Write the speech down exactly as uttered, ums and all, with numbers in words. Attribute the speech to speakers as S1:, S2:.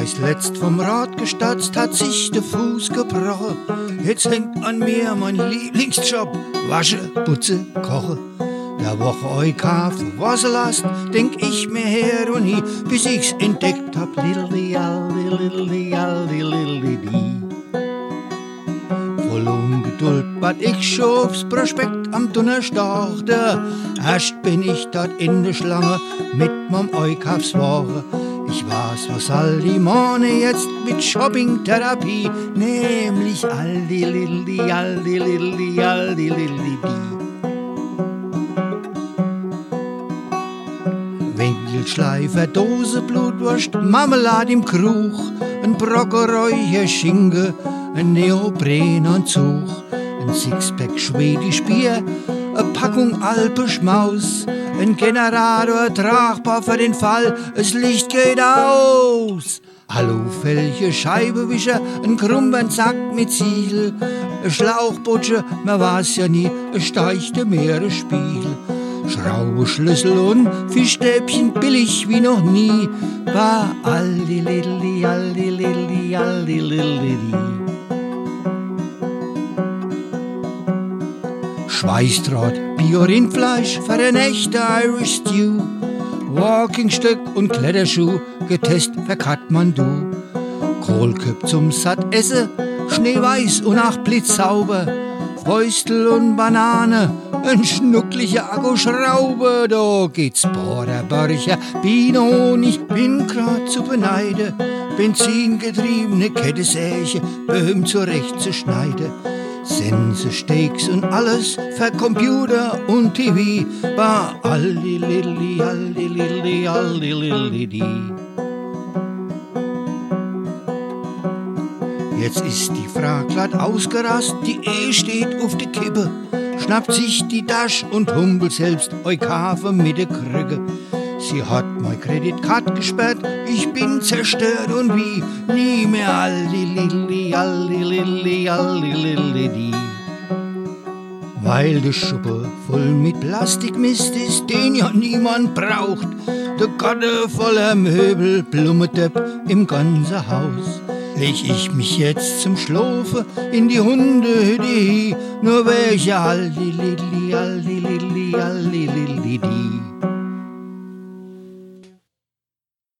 S1: ist letzt vom Rad gestürzt, hat sich der Fuß gebrochen. Jetzt hängt an mir mein Lieblingsjob, wasche, putze, koche. Der Woche Euka für Wasserlast, denk ich mir her und hi, bis ich's entdeckt hab. Lilli, alli, lilli, alli, lilli, die. Voll Ungeduld bat ich schon aufs Prospekt am Donnerstag. Erst bin ich dort in der Schlange mit meinem Eukafs Ware. Ich weiß, was all die Morne jetzt mit Shopping-Therapie, nämlich Aldi, Lilli, Aldi, Lilli, Aldi, Lilli, die. Winkelschleifer, Dose Blutwurst, Marmelade im Krug, ein Brocken Räucherschinken, ein Neoprenanzug, ein Sixpack Schwedisch Bier, eine Packung Alpenschmaus, ein Generator tragbar für den Fall, das Licht geht aus. Alufälche, Scheibenwischer, ein krummen Sack mit Ziegel, ein Schlauchbutsche, man weiß ja nie, ein steichte Meeresspiegel. Schraubenschlüssel und Fischstäbchen billig wie noch nie, war Aldi, Lilli, Aldi, Lilli, Aldi, Lilli, die. Schweißdraht, Bio-Rindfleisch für ein echter Irish Stew. Walkingstück und Kletterschuh, getestet für Kathmandu. Kohlköp zum Sattessen, schneeweiß und nach blitzsauber. Fäustel und Banane, ein schnucklicher Akkuschrauber. Da geht's Borderbörcher, Biene, Honig, bin grad zu beneiden. Benzingetriebene Kettensäge, Böhm zurecht zu schneiden. Sense, Steaks und alles für Computer und T V war Aldi, Lilli, Aldi, Lilli, Aldi, Lilli, die. Jetzt ist die Frau glatt ausgerast, die Ehe steht auf der Kippe, schnappt sich die Tasche und humpelt selbst Eukave mit der Krücke. Sie hat mein Kreditkarte gesperrt, ich bin zerstört und wie nie mehr Aldi, Lilli, Aldi, Lilli, Aldi, Lilli, die. Weil der Schuppe voll mit Plastikmist ist, den ja niemand braucht, der Gatte voller Möbel, Blumentöpf im ganzen Haus. Leg ich mich jetzt zum Schlafen in die Hundehütte, nur welche Aldi, Lilli, Aldi, Lilli, Aldi, Lilli, die.